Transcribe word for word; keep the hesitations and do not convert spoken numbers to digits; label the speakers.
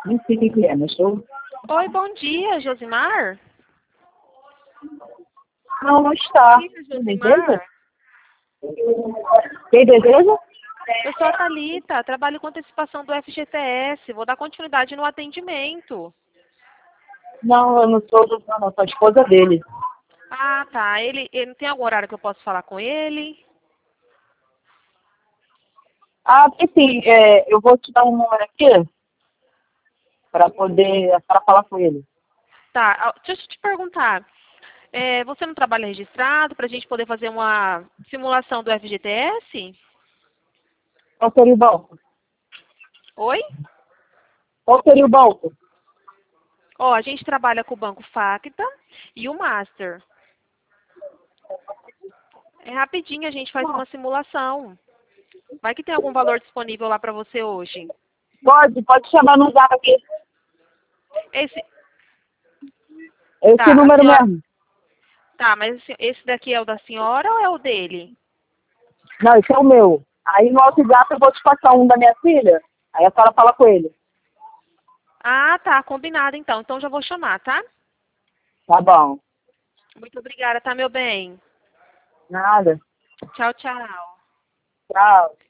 Speaker 1: Não sei o que que é, mas eu...
Speaker 2: Oi, bom dia, Josimar.
Speaker 1: Não, não está.
Speaker 2: Oi,
Speaker 1: Tem deseja?
Speaker 2: Josimar.
Speaker 1: Tem deseja?
Speaker 2: Eu sou a Thalita, trabalho com antecipação do F G T S. Vou dar continuidade no atendimento.
Speaker 1: Não, eu não sou do... Não, não, sou a esposa dele.
Speaker 2: Ah, tá. Ele, ele tem algum horário que eu posso falar com ele?
Speaker 1: Ah, enfim, é, eu vou te dar um número aqui para poder a senhora falar com ele.
Speaker 2: Tá, ah, deixa eu te perguntar. É, você não trabalha registrado para a gente poder fazer uma simulação do F G T S?
Speaker 1: Qual seria o banco?
Speaker 2: Oi?
Speaker 1: Qual seria o banco?
Speaker 2: Ó, a gente trabalha com o Banco Facta e o Master. É rapidinho, a gente faz uma simulação. Vai que tem algum valor disponível lá para você hoje.
Speaker 1: Pode, pode chamar no zap aqui.
Speaker 2: Esse,
Speaker 1: Esse
Speaker 2: tá, a
Speaker 1: número
Speaker 2: senhora,
Speaker 1: mesmo.
Speaker 2: tá, mas assim, esse daqui é o da senhora ou é o dele?
Speaker 1: Não, esse é o meu. Aí no WhatsApp eu vou te passar um da minha filha. Aí a senhora fala com ele.
Speaker 2: Ah, tá, combinado então. Então já vou chamar, tá?
Speaker 1: Tá bom.
Speaker 2: Muito obrigada, tá, meu bem?
Speaker 1: Nada.
Speaker 2: Tchau, tchau.
Speaker 1: Tchau.